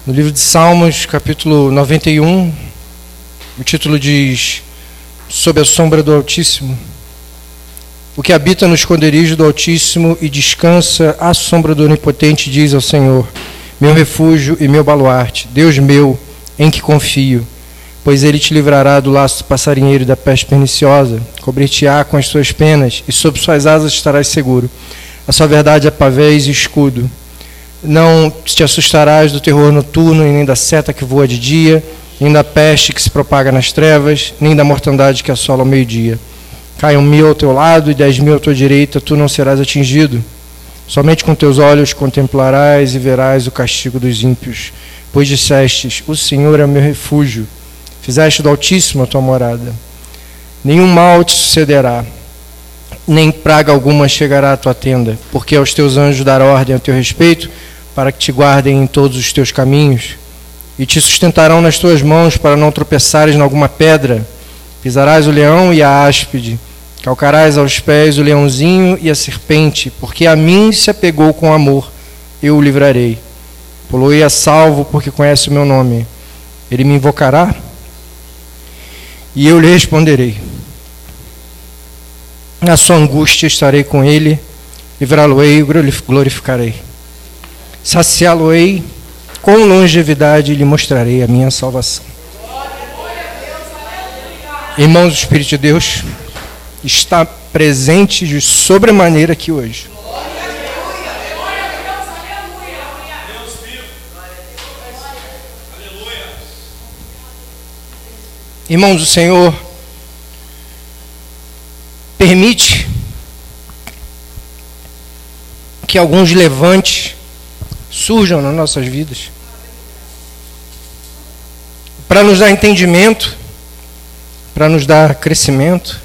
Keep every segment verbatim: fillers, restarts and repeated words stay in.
No livro de Salmos, capítulo noventa e um, o título diz: Sob a sombra do Altíssimo. O que habita no esconderijo do Altíssimo e descansa à sombra do Onipotente diz ao Senhor: meu refúgio e meu baluarte, Deus meu, em que confio. Pois ele te livrará do laço do passarinheiro e da peste perniciosa, cobrir-te-á com as suas penas, e sob suas asas estarás seguro. A sua verdade é pavês e escudo. Não te assustarás do terror noturno, e nem da seta que voa de dia, nem da peste que se propaga nas trevas, nem da mortandade que assola ao meio-dia. Caiam mil ao teu lado e dez mil à tua direita, tu não serás atingido. Somente com teus olhos contemplarás e verás o castigo dos ímpios. Pois dissestes: o Senhor é o meu refúgio. Fizeste do Altíssimo a tua morada. Nenhum mal te sucederá, nem praga alguma chegará à tua tenda, porque aos teus anjos dará ordem a teu respeito, para que te guardem em todos os teus caminhos, e te sustentarão nas tuas mãos, para não tropeçares em alguma pedra. Pisarás o leão e a áspide, calcarás aos pés o leãozinho e a serpente, porque a mim se apegou com amor, eu o livrarei. Poloei a salvo, porque conhece o meu nome. Ele me invocará, e eu lhe responderei. Na sua angústia estarei com ele, livrá-lo-ei e glorificarei. Saciá-lo-ei com longevidade e lhe mostrarei a minha salvação. Irmãos, o Espírito de Deus está presente de sobremaneira aqui hoje. Irmãos, o Senhor permite que alguns levantes surjam nas nossas vidas para nos dar entendimento, para nos dar crescimento.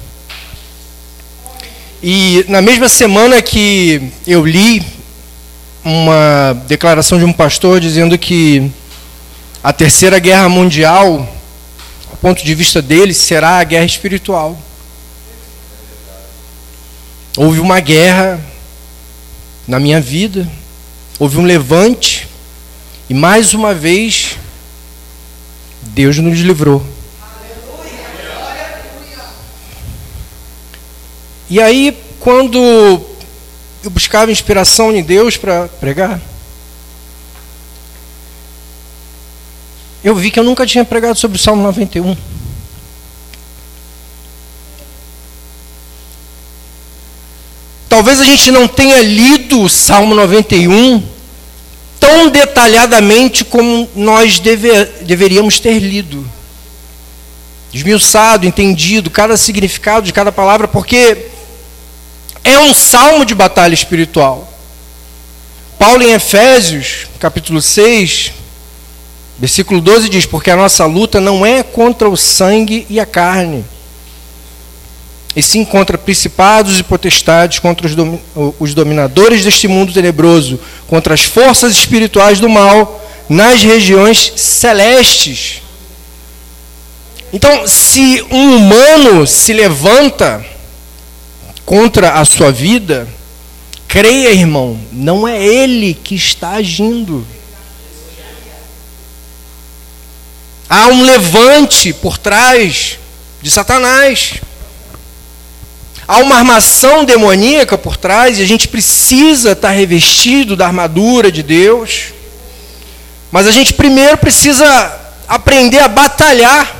E na mesma semana que eu li uma declaração de um pastor dizendo que a terceira guerra mundial, do ponto de vista dele, será a guerra espiritual. Houve uma guerra na minha vida, houve um levante, e mais uma vez, Deus nos livrou. E aí, quando eu buscava inspiração em Deus para pregar, eu vi que eu nunca tinha pregado sobre o Salmo noventa e um. Talvez a gente não tenha lido o Salmo noventa e um tão detalhadamente como nós deve, deveríamos ter lido. Esmiuçado, entendido, cada significado de cada palavra, porque é um salmo de batalha espiritual. Paulo em Efésios, capítulo seis, versículo doze diz: porque a nossa luta não é contra o sangue e a carne, e sim contra principados e potestades, contra os, domi- os dominadores deste mundo tenebroso, contra as forças espirituais do mal nas regiões celestes. Então, se um humano se levanta contra a sua vida, creia, irmão, não é ele que está agindo. Há um levante por trás de Satanás. Há uma armação demoníaca por trás, e a gente precisa estar revestido da armadura de Deus. Mas a gente primeiro precisa aprender a batalhar.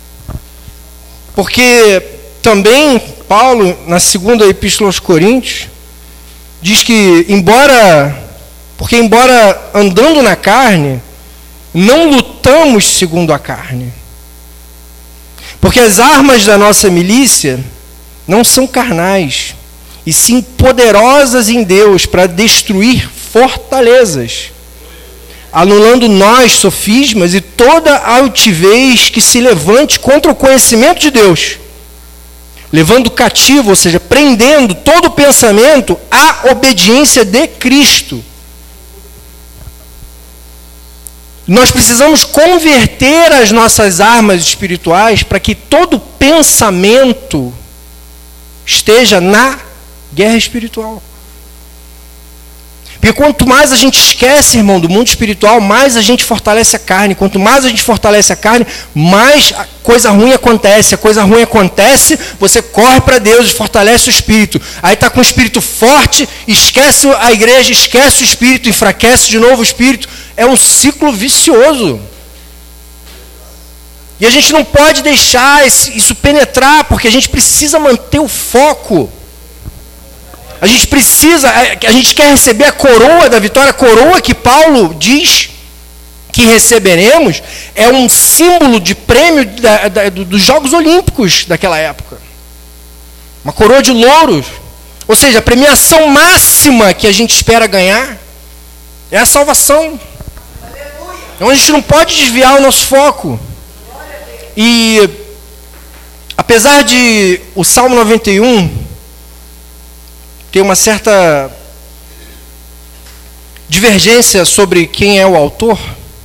Porque também Paulo, na segunda epístola aos Coríntios, diz que, embora, porque embora andando na carne, não lutamos segundo a carne. Porque as armas da nossa milícia não são carnais, e sim poderosas em Deus para destruir fortalezas, anulando nós, sofismas, e toda altivez que se levante contra o conhecimento de Deus, levando cativo, ou seja, prendendo todo pensamento à obediência de Cristo. Nós precisamos converter as nossas armas espirituais para que todo pensamento esteja na guerra espiritual. Porque quanto mais a gente esquece, irmão, do mundo espiritual, mais a gente fortalece a carne. Quanto mais a gente fortalece a carne, mais coisa ruim acontece. A coisa ruim acontece, você corre para Deus e fortalece o espírito. Aí está com o espírito forte, esquece a igreja, esquece o espírito, enfraquece de novo o espírito. É um ciclo vicioso. E a gente não pode deixar isso penetrar, porque a gente precisa manter o foco. A gente precisa, a gente quer receber a coroa da vitória. A coroa que Paulo diz que receberemos é um símbolo de prêmio da, da, dos Jogos Olímpicos daquela época. Uma coroa de louros. Ou seja, a premiação máxima que a gente espera ganhar é a salvação. Então a gente não pode desviar o nosso foco. E apesar de o Salmo noventa e um ter uma certa divergência sobre quem é o autor,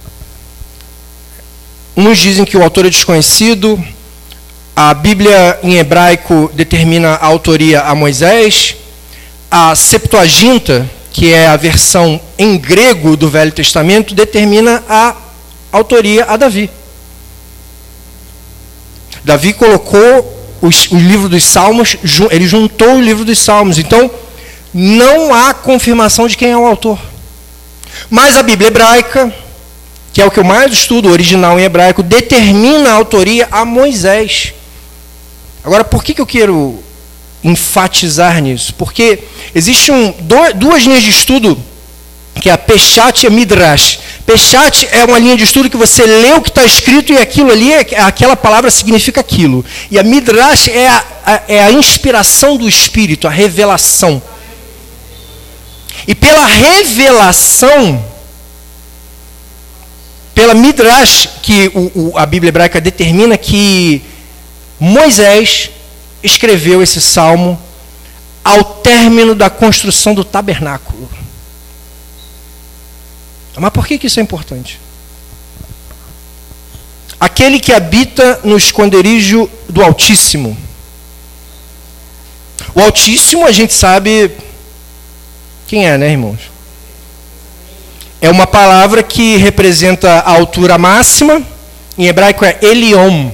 uns dizem que o autor é desconhecido, a Bíblia em hebraico determina a autoria a Moisés, a Septuaginta, que é a versão em grego do Velho Testamento, determina a autoria a Davi. Davi colocou os, o livro dos Salmos, ele juntou o livro dos Salmos. Então, não há confirmação de quem é o autor. Mas a Bíblia hebraica, que é o que eu mais estudo, o original em hebraico, determina a autoria a Moisés. Agora, por que, que eu quero enfatizar nisso? Porque existem um, duas linhas de estudo, que é a Peshat e a Midrash. Peshat é uma linha de estudo que você lê o que está escrito e aquilo ali, aquela palavra significa aquilo. E a Midrash é a, a, é a inspiração do Espírito, a revelação. E pela revelação, pela Midrash, que o, o, a Bíblia hebraica determina que Moisés escreveu esse salmo ao término da construção do tabernáculo. Mas por que, que isso é importante? Aquele que habita no esconderijo do Altíssimo. O Altíssimo, a gente sabe quem é, né, irmãos? É uma palavra que representa a altura máxima. Em hebraico é Elion.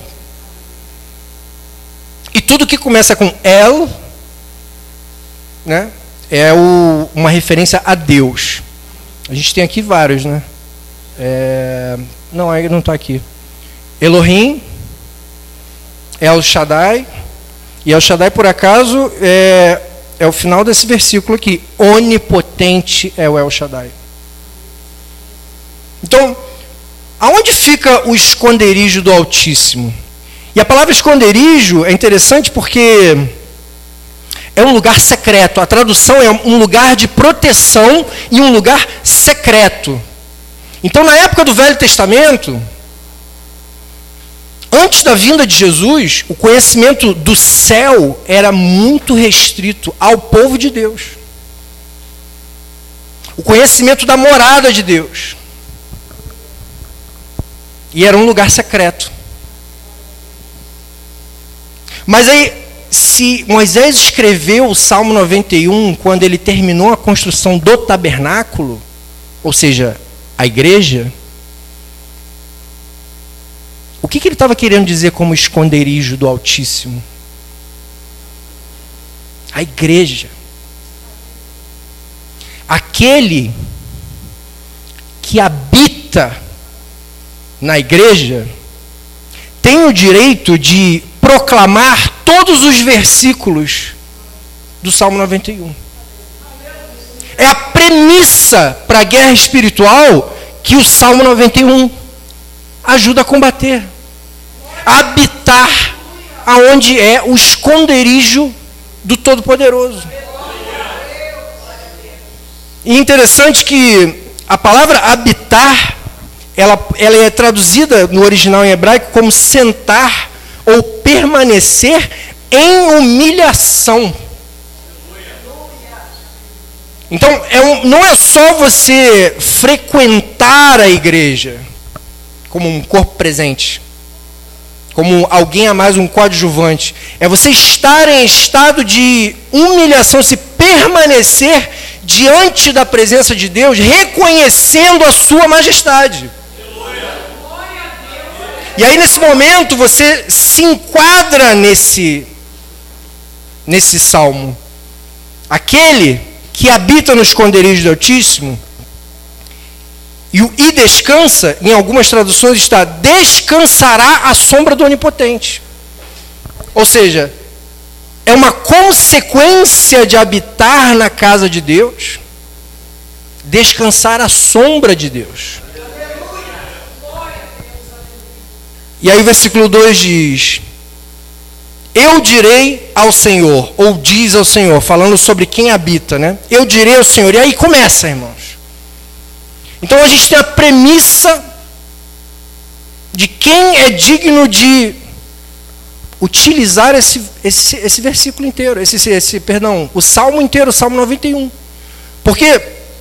E tudo que começa com El, né, é o, uma referência a Deus. A gente tem aqui vários, né? É, não, aí não está aqui. Elohim, El Shaddai. E El Shaddai, por acaso, é, é o final desse versículo aqui. Onipotente é o El Shaddai. Então, aonde fica o esconderijo do Altíssimo? E a palavra esconderijo é interessante porque é um lugar secreto. A tradução é um lugar de proteção e um lugar secreto. Então, na época do Velho Testamento, antes da vinda de Jesus, o conhecimento do céu era muito restrito ao povo de Deus. O conhecimento da morada de Deus. E era um lugar secreto. Mas aí, se Moisés escreveu o Salmo noventa e um quando ele terminou a construção do tabernáculo, ou seja, a igreja, o que, que ele estava querendo dizer como esconderijo do Altíssimo? A igreja. Aquele que habita na igreja tem o direito de proclamar todos os versículos do Salmo noventa e um. É a premissa para a guerra espiritual que o Salmo noventa e um ajuda a combater. A habitar aonde é o esconderijo do Todo-Poderoso. E interessante que a palavra habitar, ela, ela é traduzida no original em hebraico como sentar ou permanecer em humilhação. Então, é um, não é só você frequentar a igreja como um corpo presente, como alguém a mais, um coadjuvante. É você estar em estado de humilhação, se permanecer diante da presença de Deus, reconhecendo a sua majestade. E aí, nesse momento, você se enquadra nesse, nesse salmo. Aquele que habita no esconderijo do Altíssimo, e o e descansa, em algumas traduções está, descansará à sombra do Onipotente. Ou seja, é uma consequência de habitar na casa de Deus, descansar à sombra de Deus. E aí o versículo dois diz: eu direi ao Senhor, ou diz ao Senhor, falando sobre quem habita, né? Eu direi ao Senhor. E aí começa, irmãos. Então a gente tem a premissa de quem é digno de utilizar esse, esse, esse versículo inteiro, esse, esse, perdão, o salmo inteiro, o salmo noventa e um. Porque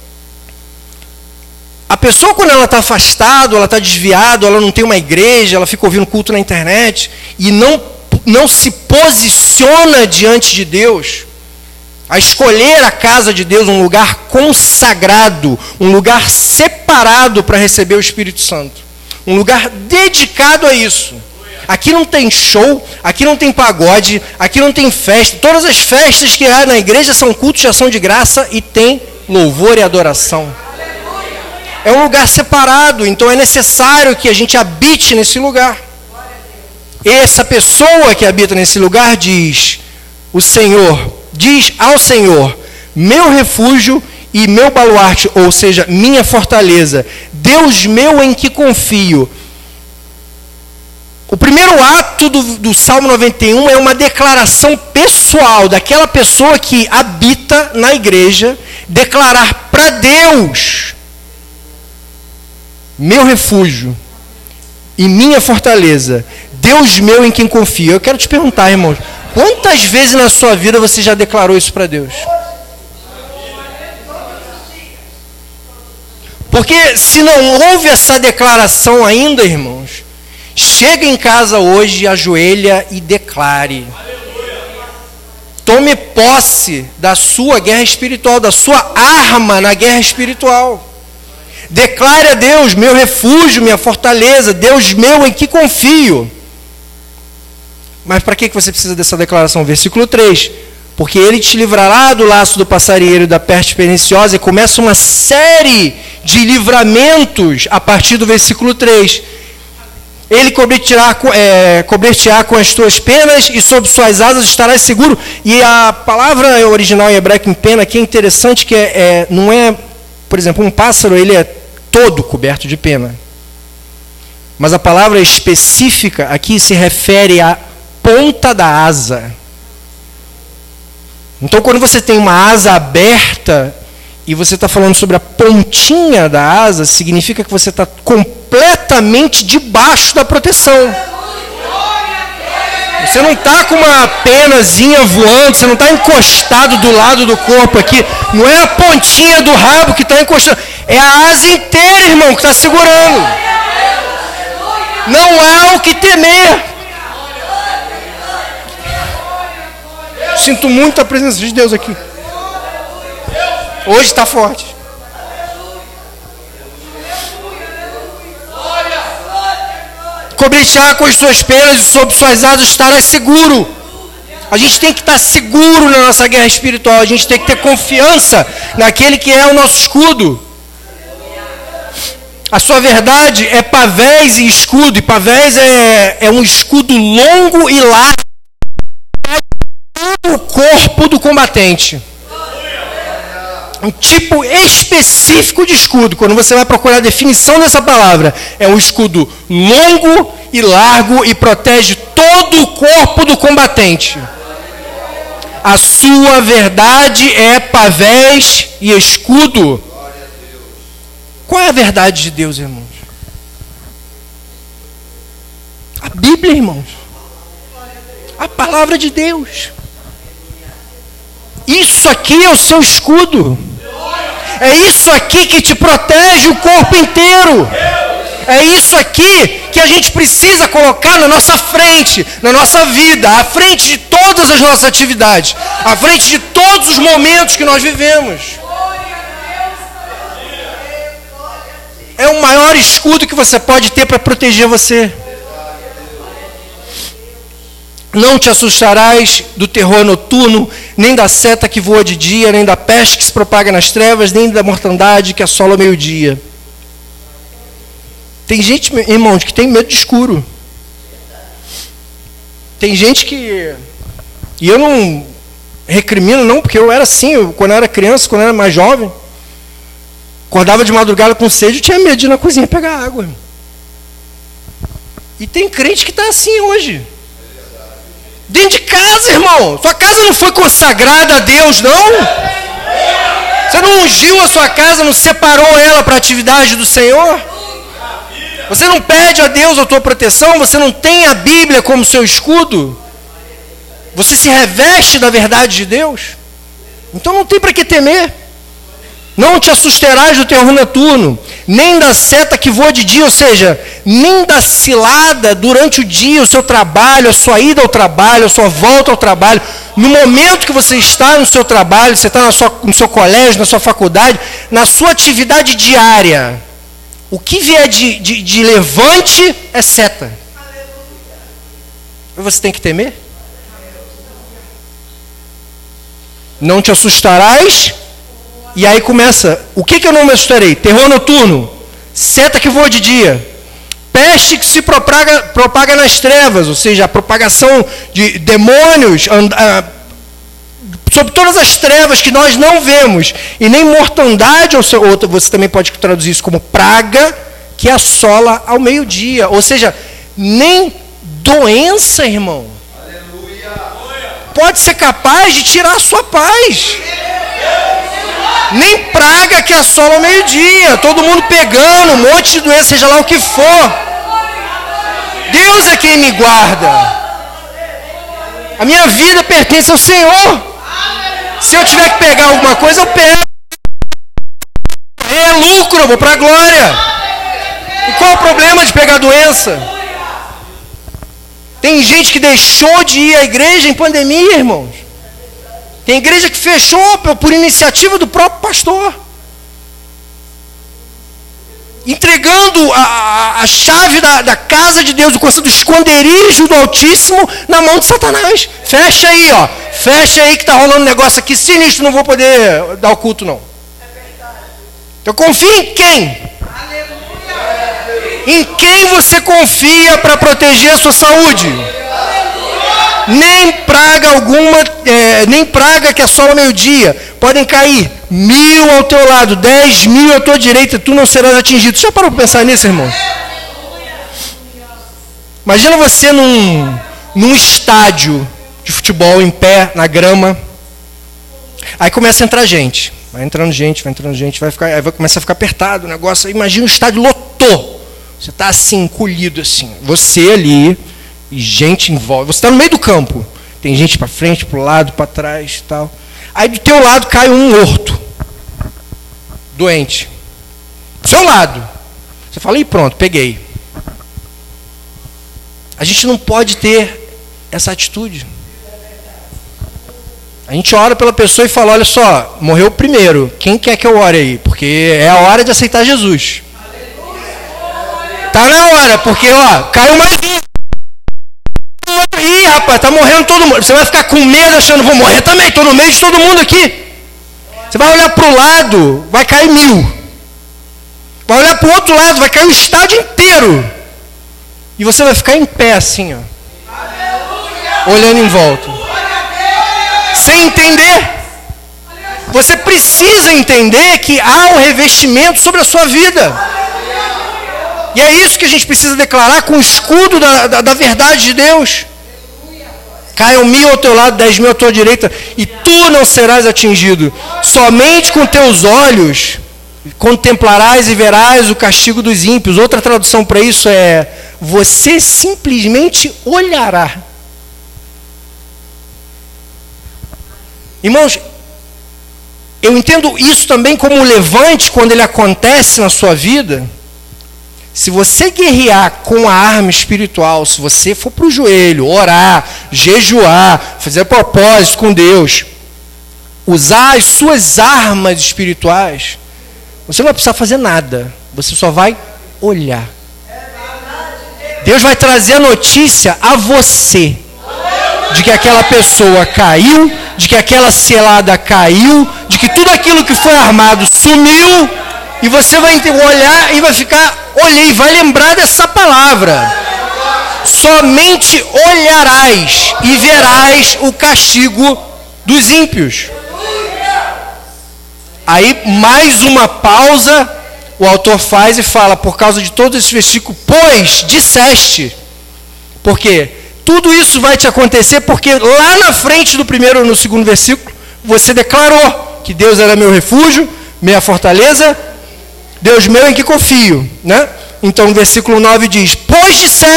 a pessoa, quando ela está afastada, ela está desviada, ela não tem uma igreja, ela fica ouvindo culto na internet e não, não se posiciona diante de Deus, a escolher a casa de Deus, um lugar consagrado, um lugar separado para receber o Espírito Santo, um lugar dedicado a isso. Aqui não tem show, aqui não tem pagode, aqui não tem festa. Todas as festas que há na igreja são cultos de ação de graça e tem louvor e adoração. É um lugar separado, então é necessário que a gente habite nesse lugar. Essa pessoa que habita nesse lugar diz, o Senhor, diz ao Senhor, meu refúgio e meu baluarte, ou seja, minha fortaleza, Deus meu em que confio. O primeiro ato do, do Salmo noventa e um é uma declaração pessoal daquela pessoa que habita na igreja, declarar para Deus, meu refúgio e minha fortaleza, Deus meu em quem confio. Eu quero te perguntar, irmãos, quantas vezes na sua vida você já declarou isso para Deus? Porque se não houve essa declaração ainda, irmãos, chega em casa hoje, ajoelha e declare. Tome posse da sua guerra espiritual, da sua arma na guerra espiritual. Declare a Deus, meu refúgio, minha fortaleza, Deus meu em que confio. Mas para que você precisa dessa declaração? Versículo três. Porque ele te livrará do laço do passarinheiro e da peste perniciosa. E começa uma série de livramentos a partir do versículo três. Ele cobrir-te-á é, cobrir-te-á com as tuas penas e sob suas asas estarás seguro. E a palavra original em hebraico em pena aqui é interessante, que é, é, não é, por exemplo, um pássaro, ele é todo coberto de pena. Mas a palavra específica aqui se refere à ponta da asa. Então, quando você tem uma asa aberta e você está falando sobre a pontinha da asa, significa que você está completamente debaixo da proteção. Você não está com uma penazinha voando, você não está encostado do lado do corpo aqui. Não é a pontinha do rabo que está encostando, é a asa inteira, irmão, que está segurando. Não há o que temer. Sinto muito a presença de Deus aqui. Hoje está forte. Cobrir-te-á com as suas penas e sob suas asas estarás seguro. A gente tem que estar seguro na nossa guerra espiritual. A gente tem que ter confiança naquele que é o nosso escudo. A sua verdade é pavés e escudo. E pavés é, é um escudo longo e largo para o corpo do combatente. Um tipo específico de escudo. Quando você vai procurar a definição dessa palavra, é um escudo longo e largo e protege todo o corpo do combatente. A sua verdade é pavés e escudo. Qual é a verdade de Deus, irmãos? A Bíblia, irmãos. A palavra de Deus. Isso aqui é o seu escudo. É isso aqui que te protege o corpo inteiro. É isso aqui que a gente precisa colocar na nossa frente, na nossa vida, à frente de todas as nossas atividades, à frente de todos os momentos que nós vivemos. é o maior escudo que você pode ter para proteger você. Não te assustarás do terror noturno, nem da seta que voa de dia, nem da peste que se propaga nas trevas, nem da mortandade que assola ao meio-dia. Tem gente, irmãos, que tem medo de escuro. Tem gente que... E eu não recrimino, não, porque eu era assim, eu, quando eu era criança, quando eu era mais jovem, acordava de madrugada com sede, eu tinha medo de ir na cozinha pegar água. E tem crente que está assim hoje. Dentro de casa, irmão. Sua casa não foi consagrada a Deus, não? Você não ungiu a sua casa, não separou ela para a atividade do Senhor? Você não pede a Deus a tua proteção? Você não tem a Bíblia como seu escudo? Você se reveste da verdade de Deus? Então não tem para que temer. Não te assustarás do terror noturno, nem da seta que voa de dia, ou seja, nem da cilada durante o dia, o seu trabalho, a sua ida ao trabalho, a sua volta ao trabalho. No momento que você está no seu trabalho, você está na sua, no seu colégio, na sua faculdade, na sua atividade diária, o que vier de, de, de levante é seta. E você tem que temer? Não te assustarás. E aí começa, o que, que eu não me assustarei? Terror noturno, seta que voa de dia, peste que se propaga, propaga nas trevas, ou seja, a propagação de demônios uh, sobre todas as trevas que nós não vemos, e nem mortandade, ou, ou você também pode traduzir isso como praga, que assola ao meio-dia, ou seja, nem doença, irmão, aleluia, pode ser capaz de tirar a sua paz. Nem praga que assola ao meio-dia, todo mundo pegando, um monte de doença, seja lá o que for. Deus é quem me guarda. A minha vida pertence ao Senhor. Se eu tiver que pegar alguma coisa, eu pego. É lucro, eu vou para a glória. E qual é o problema de pegar doença? Tem gente que deixou de ir à igreja em pandemia, irmãos. Tem igreja que fechou por iniciativa do próprio pastor. Entregando a, a, a chave da, da casa de Deus, do esconderijo do Altíssimo, na mão de Satanás. Fecha aí, ó. Fecha aí que está rolando um negócio aqui sinistro, não vou poder dar o culto, não. Então confia em quem? Em quem você confia para proteger a sua saúde? Nem praga alguma, é, nem praga que assola ao meio-dia. Podem cair mil ao teu lado, dez mil à tua direita, tu não serás atingido. Já parou para pensar nisso, irmão? Imagina você num, num estádio de futebol em pé, na grama. Aí começa a entrar gente. Vai entrando gente, vai entrando gente, vai ficar, aí vai começar a ficar apertado o negócio. Imagina o estádio lotou. Você está assim, encolhido assim. Você ali... E gente em volta. Você está no meio do campo. Tem gente para frente, para o lado, para trás e tal. Aí do teu lado cai um morto. Doente. Do seu lado. Você fala, e pronto, peguei. A gente não pode ter essa atitude. A gente ora pela pessoa e fala, olha só, morreu primeiro. Quem quer que eu ore aí? Porque é a hora de aceitar Jesus. Tá na hora, porque ó, caiu mais um. Ih, rapaz, tá morrendo todo mundo. Você vai ficar com medo achando, vou morrer também, estou no meio de todo mundo aqui. Você vai olhar para o lado, vai cair mil. Vai olhar para o outro lado, vai cair o estádio inteiro. E você vai ficar em pé assim, ó. Olhando em volta. Sem entender. Você precisa entender que há um revestimento sobre a sua vida. E é isso que a gente precisa declarar com o escudo da, da, da verdade de Deus. Caiam mil ao teu lado, dez mil à tua direita, e tu não serás atingido. Somente com teus olhos contemplarás e verás o castigo dos ímpios. Outra tradução para isso é, você simplesmente olhará. Irmãos, eu entendo isso também como um levante quando ele acontece na sua vida. Se você guerrear com a arma espiritual, se você for para o joelho, orar, jejuar, fazer propósito com Deus, usar as suas armas espirituais, você não vai precisar fazer nada. Você só vai olhar. Deus vai trazer a notícia a você de que aquela pessoa caiu, de que aquela selada caiu, de que tudo aquilo que foi armado sumiu, e você vai olhar e vai ficar, olhei, vai lembrar dessa palavra. Somente olharás e verás o castigo dos ímpios. Aí mais uma pausa o autor faz e fala, por causa de todo esse versículo, pois disseste, porque tudo isso vai te acontecer, porque lá na frente do primeiro ou no segundo versículo, você declarou que Deus era meu refúgio, minha fortaleza, Deus meu em que confio, né? Então o versículo nove diz, pois disseste,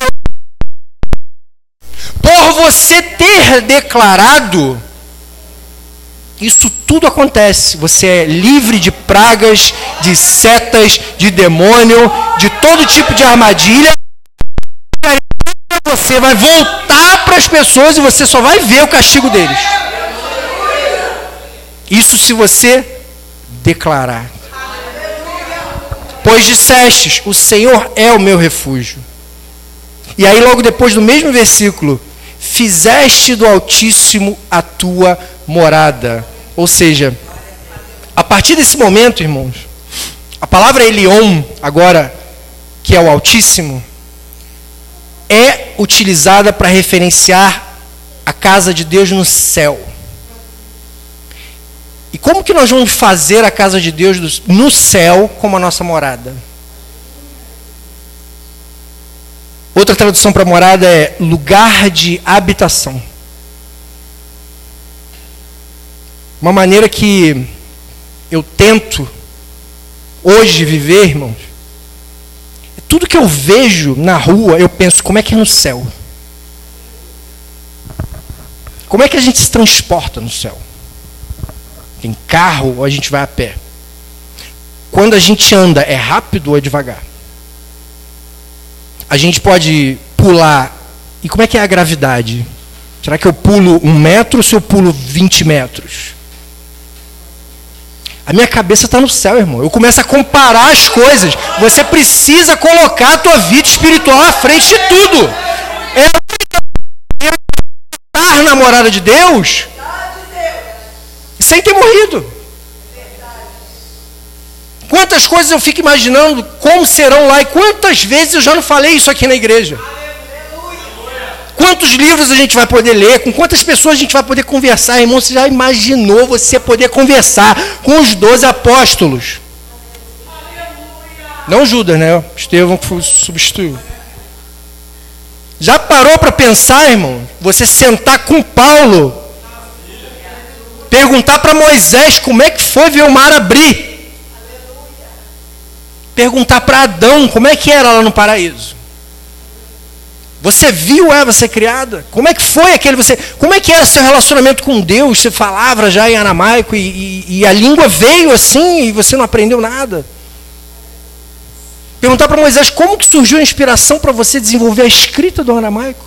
por você ter declarado, isso tudo acontece. Você é livre de pragas, de setas, de demônio, de todo tipo de armadilha. Você vai voltar para as pessoas e você só vai ver o castigo deles. Isso se você declarar. Pois dissestes, o Senhor é o meu refúgio. E aí logo depois do mesmo versículo, fizeste do Altíssimo a tua morada. Ou seja, a partir desse momento, irmãos, a palavra Elion, agora, que é o Altíssimo, é utilizada para referenciar a casa de Deus no céu. E como que nós vamos fazer a casa de Deus no céu como a nossa morada? Outra tradução para morada é lugar de habitação. Uma maneira que eu tento hoje viver, irmãos, tudo que eu vejo na rua, eu penso, como é que é no céu? Como é que a gente se transporta no céu? Tem carro ou a gente vai a pé? Quando a gente anda, é rápido ou é devagar? A gente pode pular. E como é que é a gravidade? Será que eu pulo um metro ou se eu pulo vinte metros? A minha cabeça está no céu, irmão. Eu começo a comparar as coisas. Você precisa colocar a tua vida espiritual à frente de tudo. É estar na morada de Deus sem ter morrido. Quantas coisas eu fico imaginando como serão lá, e quantas vezes eu já não falei isso aqui na igreja. Quantos livros a gente vai poder ler, com quantas pessoas a gente vai poder conversar, irmão? Você já imaginou você poder conversar com os doze apóstolos? Não Judas, né? Estevão que foi substituído. Já parou para pensar, irmão? Você sentar com Paulo, perguntar para Moisés como é que foi ver o mar abrir. Perguntar para Adão como é que era lá no paraíso. Você viu Eva ser criada? Como é que foi aquele você? Como é que era seu relacionamento com Deus? Você falava já em aramaico e, e, e a língua veio assim e você não aprendeu nada. Perguntar para Moisés como que surgiu a inspiração para você desenvolver a escrita do aramaico?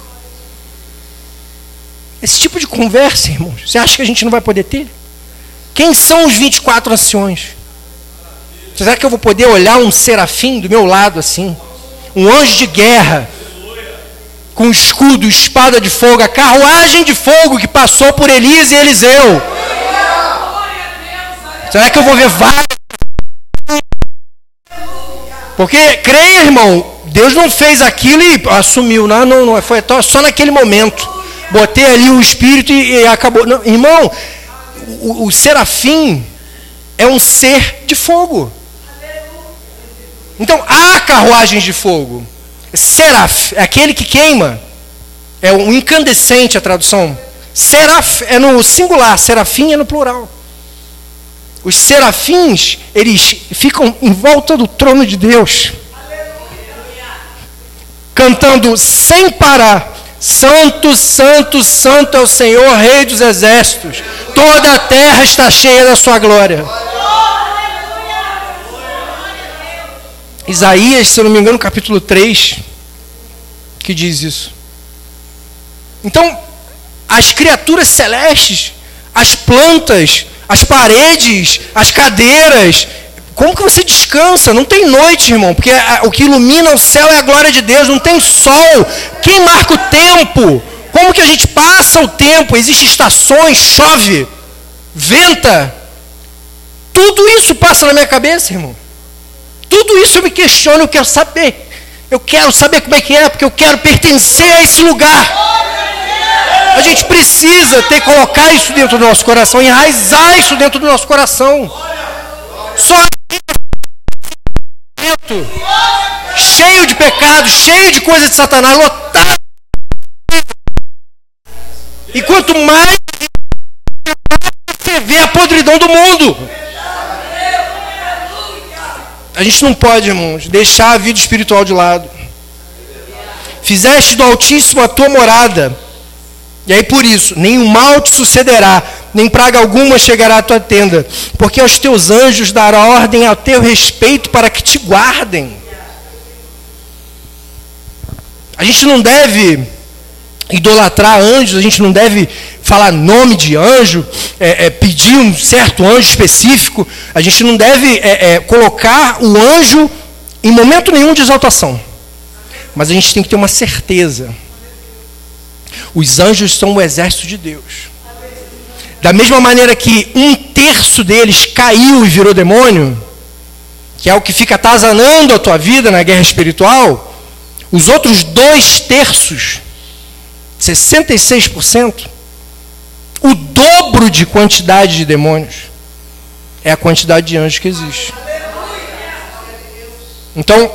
Esse tipo de conversa, irmãos, você acha que a gente não vai poder ter? Quem são os vinte e quatro anciões? Será que eu vou poder olhar um serafim do meu lado assim? Um anjo de guerra, com escudo, espada de fogo, a carruagem de fogo que passou por Elias e Eliseu. Será que eu vou ver vários? Porque, creia, irmão, Deus não fez aquilo e assumiu. Não, não, não foi só naquele momento. Botei ali o espírito e, e acabou. Não, irmão, o, o serafim é um ser de fogo. Então, há carruagens de fogo. Seraf é aquele que queima. É um incandescente a tradução. Seraf é no singular, serafim é no plural. Os serafins, eles ficam em volta do trono de Deus. Cantando sem parar. Santo, santo, santo é o Senhor, Rei dos exércitos. Toda a terra está cheia da sua glória. Isaías, se eu não me engano, capítulo três, que diz isso. Então, as criaturas celestes, as plantas, as paredes, as cadeiras, Como que você descansa? Não tem noite, irmão, porque o que ilumina o céu é a glória de Deus, não tem sol. Quem marca o tempo? Como que a gente passa o tempo? Existem estações, chove, venta. Tudo isso passa na minha cabeça, irmão. Tudo isso eu me questiono, eu quero saber. Eu quero saber como é que é, porque eu quero pertencer a esse lugar. A gente precisa ter, colocar isso dentro do nosso coração, enraizar isso dentro do nosso coração. Só cheio de pecado, cheio de coisa de Satanás, lotado. E quanto mais você vê a podridão do mundo. A gente não pode, irmãos, deixar a vida espiritual de lado. Fizeste do Altíssimo a tua morada. E aí por isso, nenhum mal te sucederá, nem praga alguma chegará à tua tenda, porque aos teus anjos dará ordem ao teu respeito para que te guardem. A gente não deve idolatrar anjos, a gente não deve falar nome de anjo, é, é, pedir um certo anjo específico, a gente não deve é, é, colocar o anjo em momento nenhum de exaltação. Mas a gente tem que ter uma certeza. Os anjos são o exército de Deus. Da mesma maneira que um terço deles caiu e virou demônio, que é o que fica atazanando a tua vida na guerra espiritual, os outros dois terços, sessenta e seis por cento, o dobro de quantidade de demônios é a quantidade de anjos que existe. Então,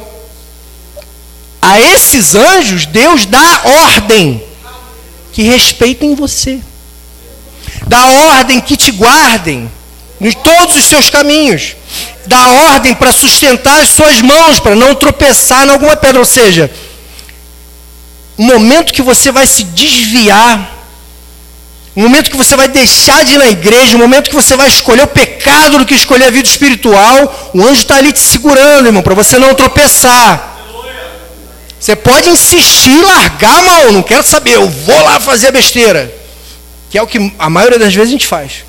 a esses anjos, Deus dá ordem que respeitem você. Dá ordem que te guardem em todos os seus caminhos. Dá ordem para sustentar as suas mãos, para não tropeçar em alguma pedra. Ou seja, o momento que você vai se desviar, o momento que você vai deixar de ir na igreja, o momento que você vai escolher o pecado do que escolher a vida espiritual, o anjo está ali te segurando, irmão, para você não tropeçar. Você pode insistir e largar a mão, não quero saber, eu vou lá fazer a besteira. Que é o que a maioria das vezes a gente faz.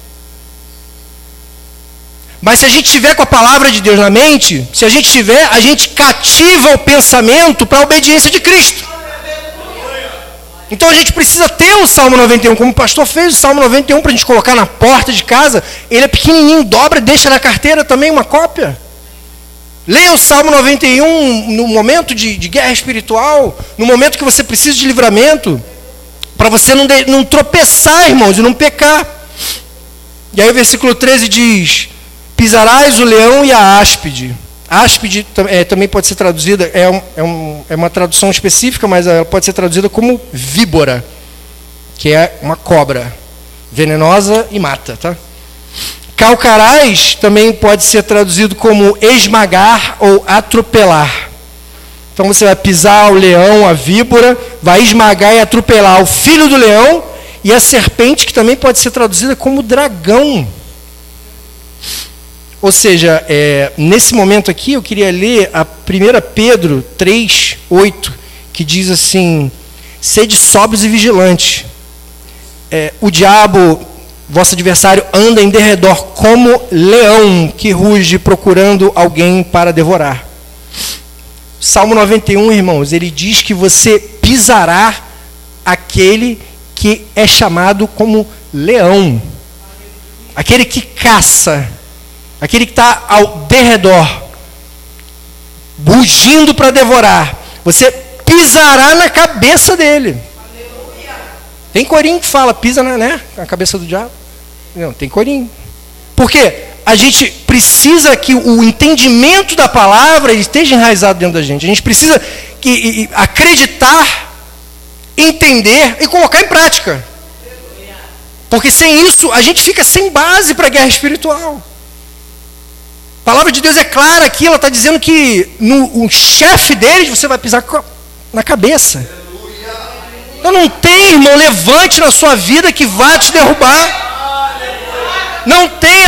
Mas se a gente tiver com a palavra de Deus na mente, se a gente tiver, a gente cativa o pensamento para a obediência de Cristo. Então a gente precisa ter o Salmo noventa e um, como o pastor fez o Salmo noventa e um para a gente colocar na porta de casa. Ele é pequenininho, dobra e deixa na carteira também uma cópia. Leia o Salmo noventa e um no momento de, de guerra espiritual, no momento que você precisa de livramento, para você não, de, não tropeçar, irmãos, e não pecar. E aí o versículo treze diz: pisarás o leão e a áspide. Áspide é, também pode ser traduzida, é, um, é, um, é uma tradução específica, mas ela pode ser traduzida como víbora, que é uma cobra, venenosa e mata, tá? Calcarás também pode ser traduzido como esmagar ou atropelar. Então você vai pisar o leão, a víbora, vai esmagar e atropelar o filho do leão e a serpente, que também pode ser traduzida como dragão. Ou seja, é, nesse momento aqui eu queria ler a primeira Pedro três, oito, que diz assim: sede sóbrios e vigilantes. É, o diabo, vosso adversário, anda em derredor como leão que ruge procurando alguém para devorar. Salmo noventa e um, irmãos, ele diz que você pisará aquele que é chamado como leão. Aquele que caça. Aquele que está ao derredor, rugindo para devorar. Você pisará na cabeça dele. Tem corinho que fala, pisa na, né, na cabeça do diabo. Não, tem corinho. Por quê? A gente precisa que o entendimento da palavra esteja enraizado dentro da gente. A gente precisa que, e, acreditar, entender e colocar em prática. Porque sem isso, a gente fica sem base para a guerra espiritual. A palavra de Deus é clara aqui, ela está dizendo que no o chefe deles você vai pisar na cabeça. Então não tem, irmão, levante na sua vida que vá te derrubar. Não tem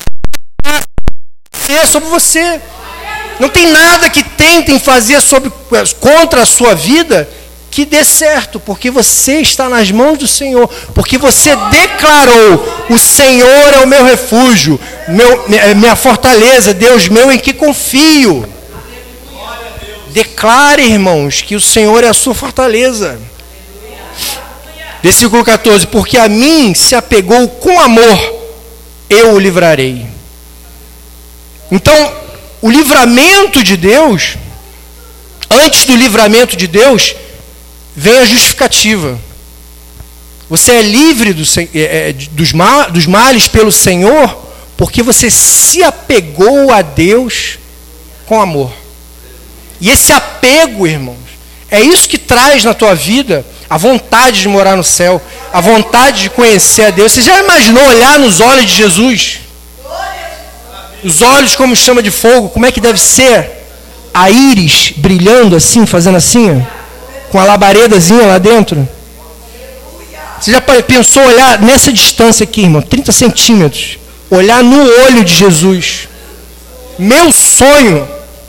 sobre você. Não tem nada que tentem fazer sobre, contra a sua vida que dê certo, porque você está nas mãos do Senhor, porque você declarou: o Senhor é o meu refúgio, meu, minha fortaleza, Deus meu em que confio. Declare, irmãos, que o Senhor é a sua fortaleza. Versículo quatorze: porque a mim se apegou com amor, eu o livrarei. Então, o livramento de Deus, antes do livramento de Deus, vem a justificativa. Você é livre do, é, dos, ma, dos males pelo Senhor, porque você se apegou a Deus com amor. E esse apego, irmãos, é isso que traz na tua vida a vontade de morar no céu, a vontade de conhecer a Deus. Você já imaginou olhar nos olhos de Jesus? Os olhos como chama de fogo, como é que deve ser? A íris brilhando assim, fazendo assim, com a labaredazinha lá dentro. Você já pensou olhar nessa distância aqui, irmão, trinta centímetros, olhar no olho de Jesus? Meu sonho,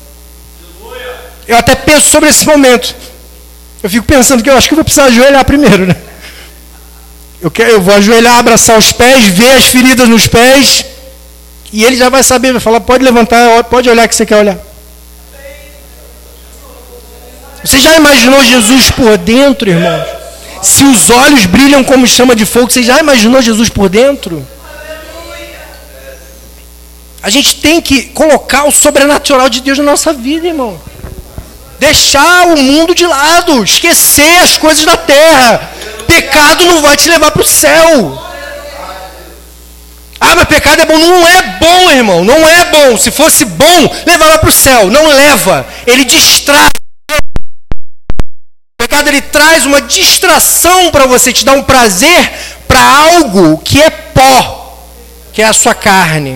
eu até penso sobre esse momento. Eu fico pensando que eu acho que eu vou precisar ajoelhar primeiro, né? Eu, quero, eu vou ajoelhar, abraçar os pés, ver as feridas nos pés, e ele já vai saber, vai falar: pode levantar, pode olhar que você quer olhar. Você já imaginou Jesus por dentro, irmãos? Se os olhos brilham como chama de fogo, você já imaginou Jesus por dentro? A gente tem que colocar o sobrenatural de Deus na nossa vida, irmão. Deixar o mundo de lado, esquecer as coisas da terra. Pecado não vai te levar para o céu. Ah, mas pecado é bom. Não é bom, irmão. Não é bom. Se fosse bom, levava para o céu. Não leva. Ele distrai. O pecado, ele traz uma distração para você, te dar um prazer para algo que é pó, que é a sua carne.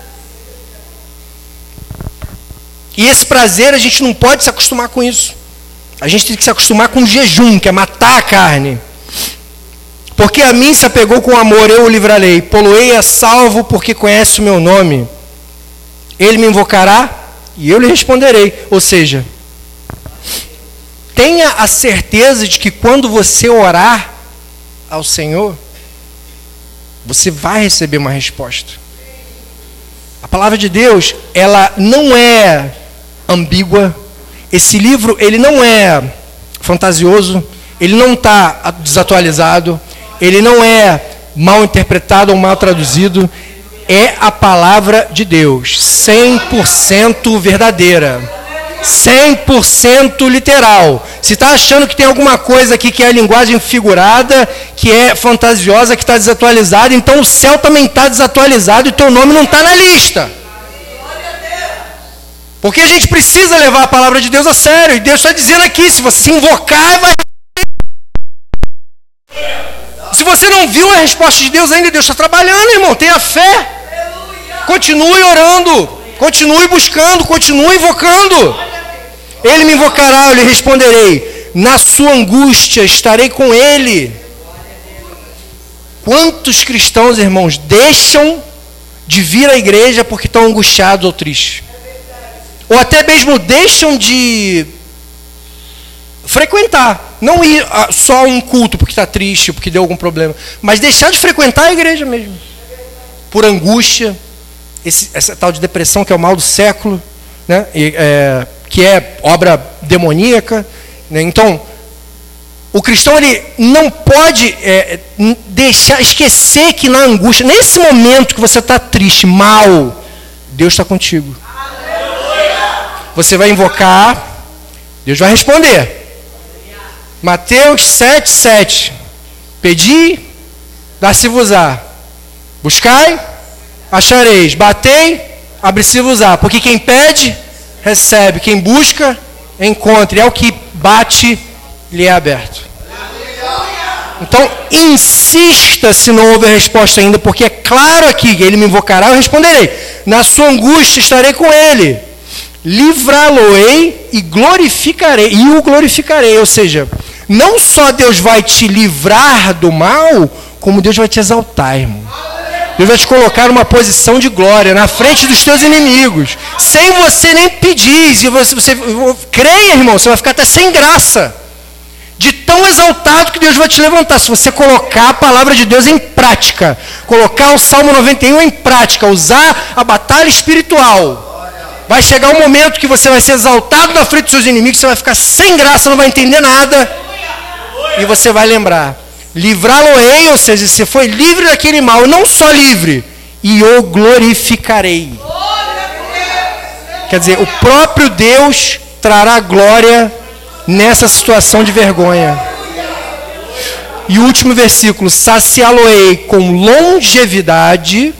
E esse prazer, a gente não pode se acostumar com isso. A gente tem que se acostumar com o jejum, que é matar a carne. Porque a mim se apegou com amor, eu o livrarei. Poloei a salvo, porque conhece o meu nome. Ele me invocará e eu lhe responderei. Ou seja, tenha a certeza de que quando você orar ao Senhor, você vai receber uma resposta. A palavra de Deus, ela não é ambígua. Esse livro, ele não é fantasioso, ele não está desatualizado, ele não é mal interpretado ou mal traduzido. É a palavra de Deus, cem por cento verdadeira, cem por cento literal. Se está achando que tem alguma coisa aqui que é a linguagem figurada, que é fantasiosa, que está desatualizada, então o céu também está desatualizado e teu nome não está na lista. Porque a gente precisa levar a palavra de Deus a sério. E Deus está dizendo aqui: se você se invocar, vai. Se você não viu a resposta de Deus ainda, Deus está trabalhando, irmão. Tenha fé. Continue orando. Continue buscando. Continue invocando. Ele me invocará, eu lhe responderei. Na sua angústia estarei com ele. Quantos cristãos, irmãos, deixam de vir à igreja porque estão angustiados ou tristes? Ou até mesmo deixam de frequentar. Não ir só a um culto porque está triste, porque deu algum problema. Mas deixar de frequentar a igreja mesmo. Por angústia. Esse, essa tal de depressão que é o mal do século. Né? E, é, que é obra demoníaca. Né? Então, o cristão, ele não pode é, deixar, esquecer que na angústia, nesse momento que você está triste, mal, Deus está contigo. Você vai invocar, Deus vai responder. Mateus sete, sete. Pedi, dar-se-vos-á. Buscai, achareis. Batei, abre-se-vos-á. Porque quem pede, recebe. Quem busca, encontra. É o que bate, lhe é aberto. Então, insista se não houver resposta ainda, porque é claro aqui que ele me invocará, eu responderei. Na sua angústia estarei com ele. Livrá-lo-ei e glorificarei, e o glorificarei. Ou seja, não só Deus vai te livrar do mal, como Deus vai te exaltar, irmão. Deus vai te colocar numa posição de glória, na frente dos teus inimigos, sem você nem pedir. Se você, você creia, irmão, você vai ficar até sem graça. De tão exaltado que Deus vai te levantar. Se você colocar a palavra de Deus em prática, colocar o Salmo noventa e um em prática, usar a batalha espiritual, vai chegar um momento que você vai ser exaltado na frente dos seus inimigos, você vai ficar sem graça, não vai entender nada, e você vai lembrar, livrá-lo-ei, ou seja, você foi livre daquele mal, não só livre, e o glorificarei. Quer dizer, o próprio Deus trará glória nessa situação de vergonha. E o último versículo, saciá-lo-ei com longevidade,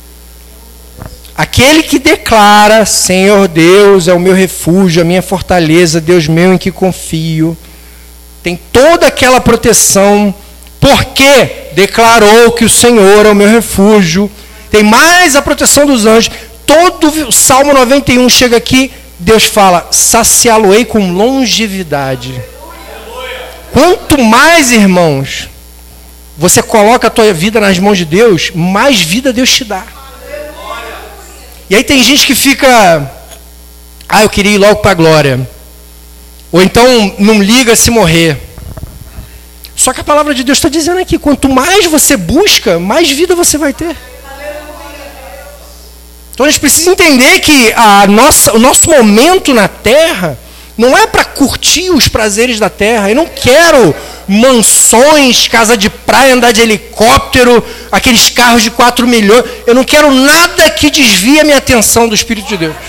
aquele que declara, Senhor Deus é o meu refúgio, a minha fortaleza, Deus meu em que confio, tem toda aquela proteção, porque declarou que o Senhor é o meu refúgio, tem mais a proteção dos anjos. Todo o Salmo noventa e um chega aqui, Deus fala, saciá-lo-ei com longevidade. Quanto mais, irmãos, você coloca a tua vida nas mãos de Deus, mais vida Deus te dá. E aí tem gente que fica, ah, eu queria ir logo para a glória. Ou então não liga se morrer. Só que a palavra de Deus está dizendo aqui, quanto mais você busca, mais vida você vai ter. Então a gente precisa entender que a nossa, o nosso momento na terra não é para curtir os prazeres da terra. Eu não quero mansões, casa de praia, andar de helicóptero, aqueles carros de quatro milhões. Eu não quero nada que desvie a minha atenção do Espírito de Deus.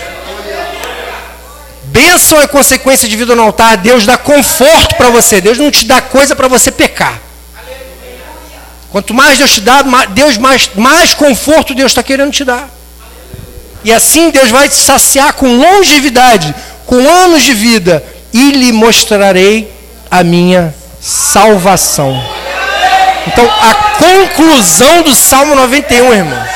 Bênção é consequência de vida no altar. Deus dá conforto para você. Deus não te dá coisa para você pecar. Quanto mais Deus te dá, Deus mais, mais conforto Deus está querendo te dar. E assim Deus vai te saciar com longevidade, com anos de vida, e lhe mostrarei a minha salvação. Então, a conclusão do Salmo noventa e um, irmãos,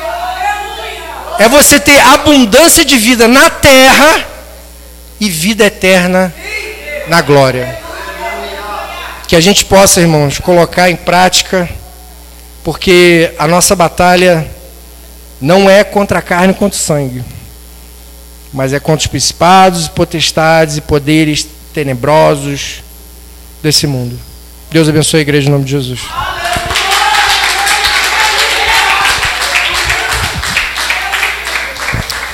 é você ter abundância de vida na terra e vida eterna na glória. Que a gente possa, irmãos, colocar em prática, porque a nossa batalha não é contra a carne e contra o sangue, mas é contra os principados, potestades e poderes tenebrosos desse mundo. Deus abençoe a igreja em nome de Jesus.